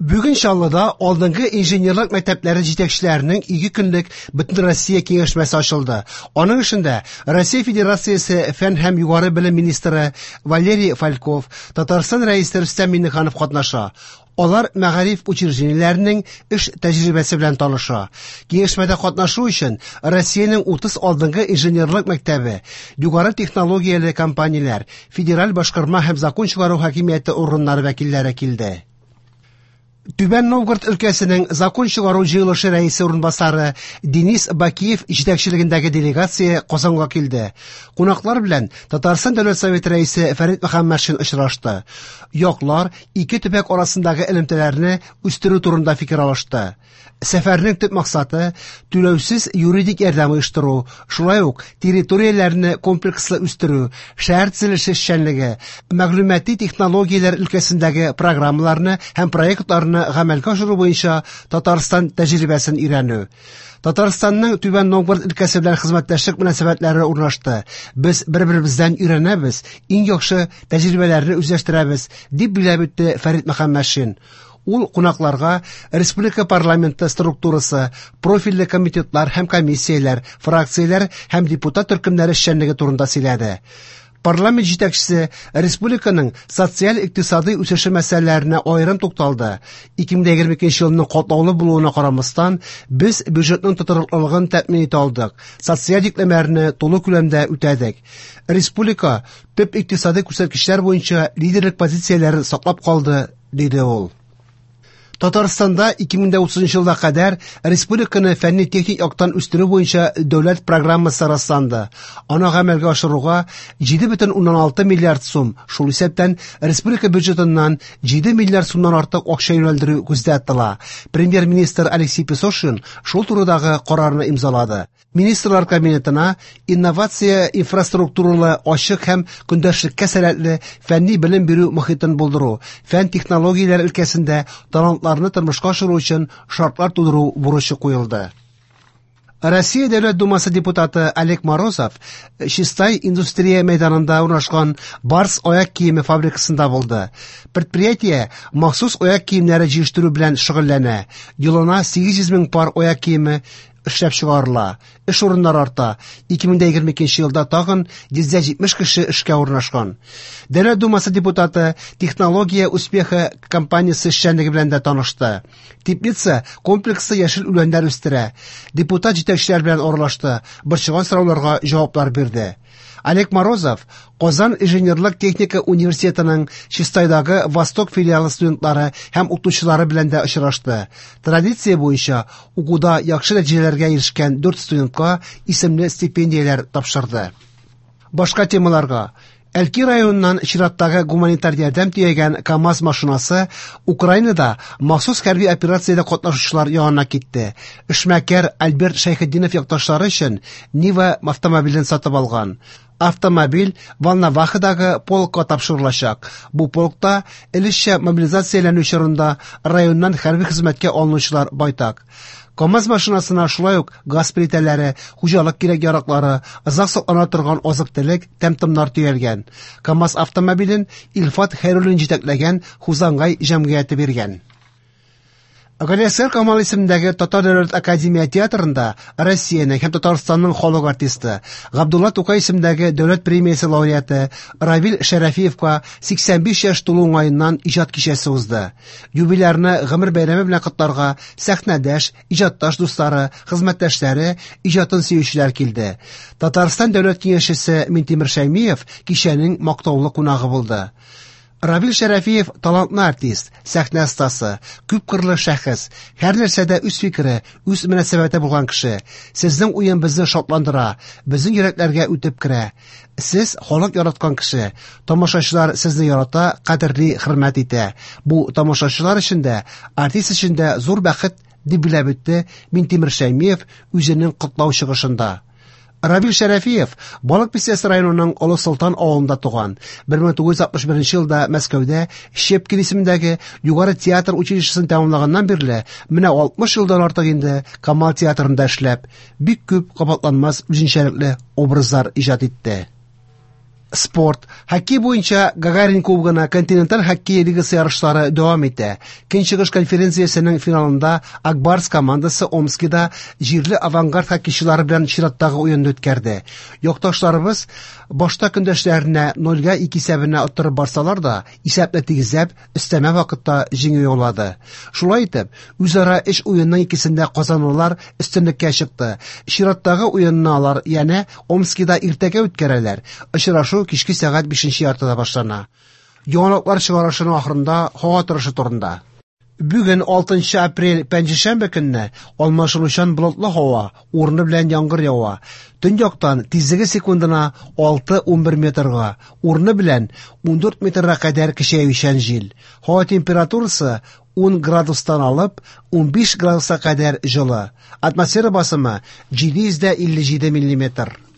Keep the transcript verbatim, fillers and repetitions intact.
Бүген Чаллыда алдынгы инженерлык мәктәпләре җитәкчеләренең ике көнлек Бөтен Россия киңәшмәсе ачылды. Аның эчендә Россия Федерациясе фән һәм югары белем министры Валерий Фальков, Татарстан рәисе Рөстәм Миңнеханов катнаша. Алар мәгариф учреждениеләренең эш тәҗрибәсе белән таныша. Киңәшмәдә катнашу өчен Россиянең утыз алдынгы инженерлык мәктәбе, югары технологияле компанияләр, федераль башкарма һәм закон чыгару хакимияте органнары вәкилләре килде. Түбән Новгород өлкәсенең закон чыгару җыелышы рәисе урынбасары Денис Бакиев җитәкчелегендәге делегация Казанга килде. Кунаклар белән Татарстан Дәүләт Советы рәисе Фәрит Мөхәммәтшин очрашты. Яклар ике төбәк арасындагы элемтәләрне үстерү турында фикер алышты. Сәфәрнең төп максаты түләүсез юридик ярдәм оештыру, шулай ук территорияләрне комплекслы үстерү, шәһәр төзелеше эшчәнлеге, мәгълүмати технологияләр өлкәсендәге программаларны һәм проектларны гамәлгә ашыру буенча Татарстан тәҗрибәсен өйрәнү. Татарстанның Түбән Новгород өлкәсе белән хезмәттәшлек мөнәсәбәтләре урнашты. Без бер-беребездән өйрәнәбез, иң яхшы тәҗрибәләрне үзләштерәбез, дип билгеләп үтте Фәрит Мөхәммәтшин. Ул кунакларга республика парламенты структурасы, профильле комитетлар һәм комиссияләр, фракцияләр һәм депутат төркемнәре эшчәнлеге турында сөйләде. Парламент җитәкчесе республиканың социаль-икътисади үсеше мәсьәләләренә аерым тукталды. ике мең егерме икенче елның катлаулы булуына карамастан, без бюджетның тотырлыклылыгын тәэмин итә алдык. Социаль йөкләмәләрне тулы күләмдә үтәдек. Республика төп икътисади күрсәткечләр буенча лидерлык позицияләрен саклап калды, диде ул. Татарстанда ике мең утызынчы елга кадәр республиканы фәнни-техник яктан үстерү буенча дәүләт программасы расланды. Аны гамәлгә ашыруга җиде бөтен уннан алты миллиард сум, шул исәптән республика бюджетыннан җиде миллиард сумнан артык акча юнәлдерү күздә тотыла. Премьер-министр Алексей Песошин шул турыдагы карарны имзалады. Министрлар кабинетына инновация инфраструктуралы, ачык һәм көндәшлеккә сәләтле фәнни белем бирү мохитын булдыру, фән технологияләре өлкәсендә талантларны тормышка ашыру өчен шартлар тудыру бурычы куелды. Россия Дәүләт Думасы депутаты Олег Морозов Чистай индустрия мәйданында урнашкан Барс аяк киеме фабрикасында булды. Предприятие махсус аяк киемнәре җыештыру белән шөгыльләнә. Елына сигез йөз мең пар аяк киеме эшләп чыгарыла. Эш урыннары арта. ике мең егерме икенче елда тагын йөз җитмеш кеше эшкә урнашкан. Дәүләт Думасы депутаты технология успеха компаниясе эшчәнлеге белән дә танышты. Теплица комплексы яшел үләннәр үстерә. Депутат җитәкчеләр белән аралашты, борчыган сорауларга җаваплар бирде. Олег Морозов Казан инженерлык техника университетының Чистайдагы Восток филиалы студентлары һәм укытучылары белән дә очрашты. Традиция буенча укуда яхшы нәтиҗәләргә ирешкән дүрт студентка исемле стипендияләр тапшырды. Башка темаларга Әлки районыннан чираттагы гуманитар ярдәм төягән КАМАЗ машинасы Украинада махсус хәрби операциядә катнашучылар янына китте. Эшмәкәр Альберт Шәйхетдинов якташлары өчен Нива автомобилен сатып алган. Автомобиль Волновахадагы полкка тапшырылачак. Бу полкта элешчә мобилизацияләнү чорында районнан хәрби хезмәткә алынучылар байтак. КАМАЗ машинасына шулай ук газ плитәләре, хуҗалык кирәк-яраклары, озак саклана торган азык-төлек, тәмтымнар төялгән. КАМАЗ автомобилен Илфат Хәйруллин җитәкләгән Хузангай җәмгыяте биргән. Галиәсгар Камал исемендәге Татар дәүләт академия театрында Россиянең һәм Татарстанның халык артисты Габдулла Тукай исемендәге дәүләт премиясе лауреаты Равил Шәрәфиевка сиксән биш яшь тулу уңаеннан иҗат кичәсе узды. Юбилярны гомер бәйрәме белән котларга сәхнәдәш, иҗатташ дуслары, хезмәттәшләре, иҗатын сөючеләр килде. Татарстан дәүләт киңәшчесе Минтимер Шәймиев кичәнең мактаулы кунагы булды. Равил Шәрәфиев талантлы артист, сәхнә остасы, күп кырлы шәхес, һәр нәрсәдә үз фикере, үз мөнәсәбәте булган кеше. Сезнең уен безне шатландыра, безнең йөрәкләргә үтеп керә. Сез халык яраткан кеше. Тамашачылар сезне ярата, кадерли, хөрмәт итә. Бу тамашачылар өчен дә, артист өчен дә зур бәхет, дип билгеләп үтте Минтимер Шәймиев үзенең котлау чыгышында. Равил Шәрәфиев Балык Бистәсе районының Олы Солтан авылында туган. бер мең тугыз йөз алтмыш беренче елда Мәскәүдә Щепкин исемендәге югары театр училищесын тәмамлаганнан бирле менә алтмыш елдан артык инде Камал театрында эшләп, бик күп кабатланмас үзенчәлекле образлар иҗат итте. Sport. Хоккей буенча Гагарин кубогына континенталь хоккей лигасы ярышлары дәвам итә. Көнчыгыш конференциясенең финалында Акбарс командасы Омскида җирле авангард хоккейчылары белән чираттагы уенны үткәрде. Якташларыбыз башта көндәшләренә ноль ике исәбенә оттырып барсалар да, исәпне тигезләп, өстәмә вакытта җиңү яулады. Шулай итеп, үзара эш уенның икесендә казанлылар өстенлеккә чыкты. Чираттагы уенны алар янә Омскида иртәгә үткәрәләр. Очрашу кичке сәгать бишенче яртыда башлана. Яңалыклар чыгарышының ахырында һава торышы турында. Бүген алтынчы апрель пәнҗешәмбе көнне алмашылучан болытлы һава, урыны белән яңгыр ява. Төньяктан тизлеге секундына алты-ун бер метрга, урыны белән ун дүрт метрга кадәр көчәючән җил. Һава температурасы ун градустан алып ун биш градуска кадәр җылы. Атмосфера басымы җиде йөз илле җиде миллиметр.